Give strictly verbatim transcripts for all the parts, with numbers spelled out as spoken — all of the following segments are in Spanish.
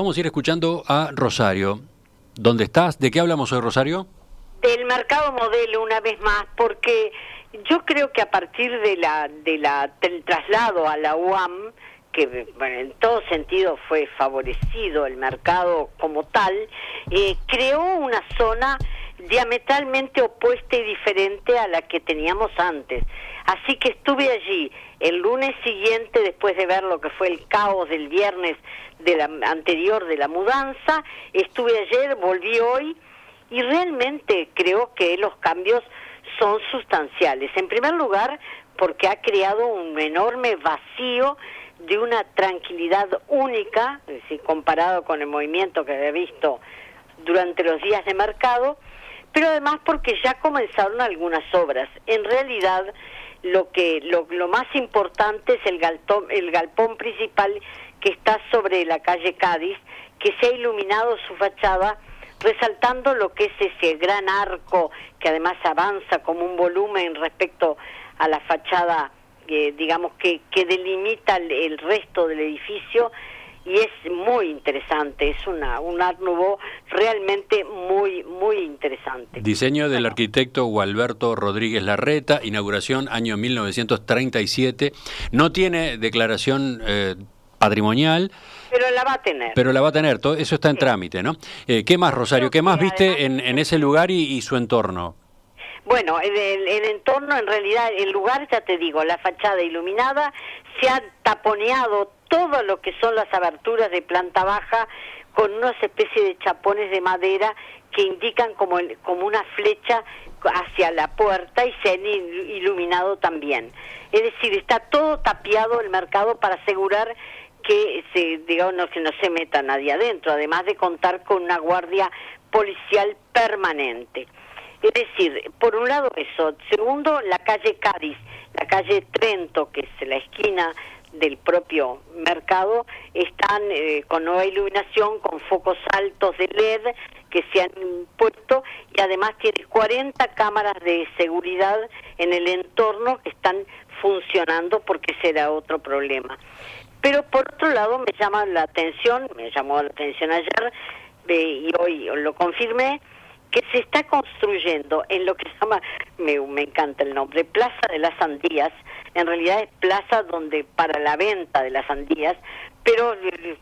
vamos a ir escuchando a Rosario. ¿Dónde estás? ¿De qué hablamos hoy, Rosario? Del mercado modelo, una vez más, porque yo creo que a partir de la, de la del traslado a la U A M, que bueno, en todo sentido fue favorecido el mercado como tal, eh, creó una zona diametralmente opuesta y diferente a la que teníamos antes. Así que estuve allí el lunes siguiente, después de ver lo que fue el caos del viernes de la anterior de la mudanza, estuve ayer, volví hoy, y realmente creo que los cambios son sustanciales. En primer lugar, porque ha creado un enorme vacío de una tranquilidad única, es decir, comparado con el movimiento que había visto durante los días de mercado, pero además porque ya comenzaron algunas obras. En realidad, lo que lo, lo más importante es el galpón, el galpón principal que está sobre la calle Cádiz, que se ha iluminado su fachada, resaltando lo que es ese gran arco que además avanza como un volumen respecto a la fachada, eh, digamos, que, que delimita el, el resto del edificio, y es muy interesante, es una un Art Nouveau realmente muy, muy interesante. Diseño del arquitecto Gualberto Rodríguez Larreta, inauguración año mil novecientos treinta y siete, no tiene declaración eh, patrimonial, pero la va a tener. Pero la va a tener, todo eso está en sí. trámite, ¿no? Eh, ¿Qué más, Rosario? ¿Qué más viste en, en ese lugar y, y su entorno? Bueno, el, el, el entorno, en realidad, el lugar, ya te digo, la fachada iluminada, se ha taponeado todo lo que son las aberturas de planta baja con unas especies de chapones de madera que indican como, el, como una flecha hacia la puerta, y se han iluminado también. Es decir, está todo tapiado el mercado para asegurar que se, digamos, no, que no se meta nadie adentro, además de contar con una guardia policial permanente. Es decir, por un lado eso. Segundo, la calle Cádiz, la calle Trento, que es la esquina del propio mercado, están eh, con nueva iluminación, con focos altos de L E D que se han puesto, y además tiene cuarenta cámaras de seguridad en el entorno que están funcionando, porque ese era otro problema. Pero por otro lado me llama la atención, me llamó la atención ayer, eh, y hoy lo confirmé, que se está construyendo en lo que se llama, me, me encanta el nombre, Plaza de las Sandías. En realidad es plaza donde para la venta de las sandías, pero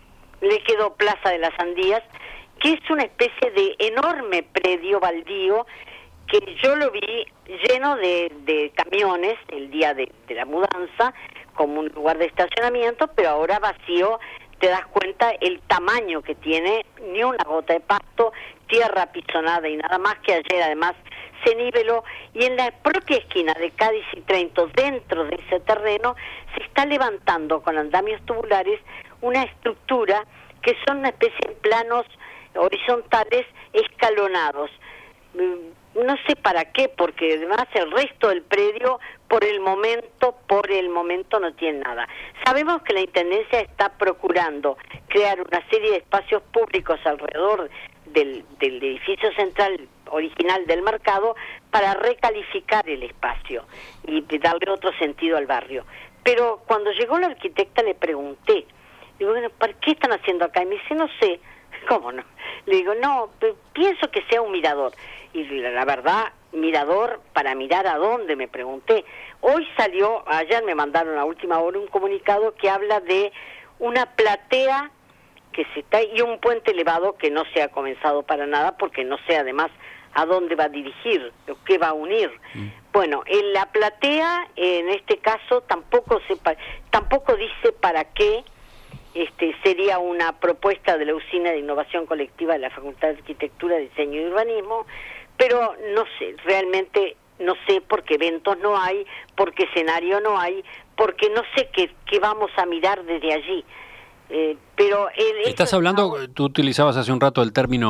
le quedó Plaza de las Sandías, que es una especie de enorme predio baldío que yo lo vi lleno de, de camiones el día de, de la mudanza, como un lugar de estacionamiento, pero ahora vacío. Te das cuenta el tamaño que tiene, ni una gota de pasto, tierra apisonada y nada más, que ayer además se niveló, y en la propia esquina de Cádiz y Trento, dentro de ese terreno, se está levantando con andamios tubulares una estructura que son una especie de planos horizontales escalonados. No sé para qué, porque además el resto del predio por el momento, por el momento no tiene nada. Sabemos que la Intendencia está procurando crear una serie de espacios públicos alrededor del, del edificio central original del mercado para recalificar el espacio y darle otro sentido al barrio. Pero cuando llegó la arquitecta le pregunté, digo, bueno, ¿para qué están haciendo acá? Y me dice, no sé. ¿Cómo no? Le digo, no, pienso que sea un mirador. Y la verdad, mirador, ¿para mirar a dónde?, me pregunté. Hoy salió, ayer me mandaron a última hora un comunicado que habla de una platea que se está, y un puente elevado que no se ha comenzado para nada, porque no sé además a dónde va a dirigir, o qué va a unir. Mm. Bueno, en la platea, en este caso, tampoco se, tampoco dice para qué. Este, sería una propuesta de la Usina de Innovación Colectiva de la Facultad de Arquitectura, Diseño y Urbanismo, pero no sé, realmente no sé, porque eventos no hay, porque escenario no hay, porque no sé qué, qué vamos a mirar desde allí. Eh, pero el, Estás hablando, tú utilizabas hace un rato el término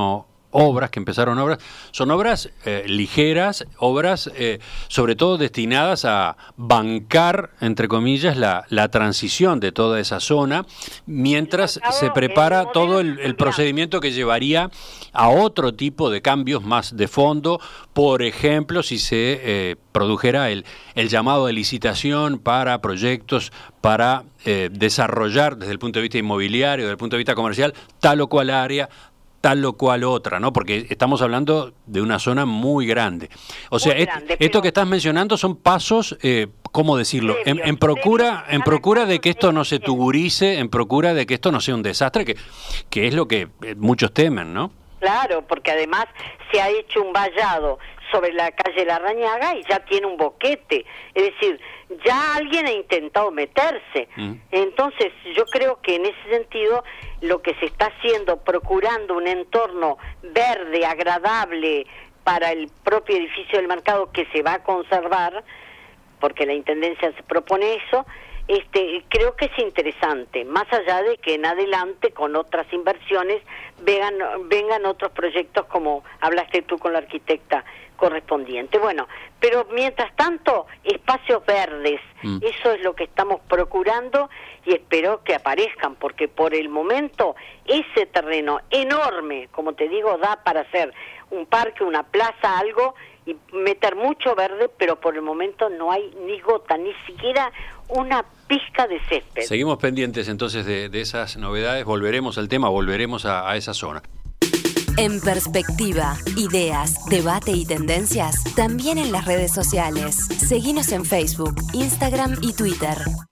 obras, que empezaron obras, son obras eh, ligeras, obras eh, sobre todo destinadas a bancar, entre comillas, la, la transición de toda esa zona, mientras se prepara el todo el, el procedimiento que llevaría a otro tipo de cambios más de fondo, por ejemplo, si se eh, produjera el, el llamado de licitación para proyectos para eh, desarrollar desde el punto de vista inmobiliario, desde el punto de vista comercial, tal o cual área, tal o cual otra, ¿no? Porque estamos hablando de una zona muy grande. O sea, grande, et, esto que estás mencionando son pasos, eh, ¿cómo decirlo? Previos, en, en procura, en procura de que esto no se tugurice, en procura de que esto no sea un desastre, que, que es lo que muchos temen, ¿no? Claro, porque además se ha hecho un vallado sobre la calle Larrañaga y ya tiene un boquete, es decir, ya alguien ha intentado meterse. Mm. Entonces yo creo que en ese sentido lo que se está haciendo, procurando un entorno verde, agradable para el propio edificio del mercado, que se va a conservar, porque la Intendencia se propone eso, este, creo que es interesante, más allá de que en adelante con otras inversiones vengan, vengan otros proyectos como hablaste tú con la arquitecta correspondiente. Bueno, pero mientras tanto, espacios verdes, mm. eso es lo que estamos procurando y espero que aparezcan, porque por el momento ese terreno enorme, como te digo, da para hacer un parque, una plaza, algo, y meter mucho verde, pero por el momento no hay ni gota, ni siquiera una pizca de césped. Seguimos pendientes entonces de, de esas novedades, volveremos al tema, volveremos a, a esa zona. En Perspectiva, ideas, debate y tendencias, también en las redes sociales. Seguinos en Facebook, Instagram y Twitter.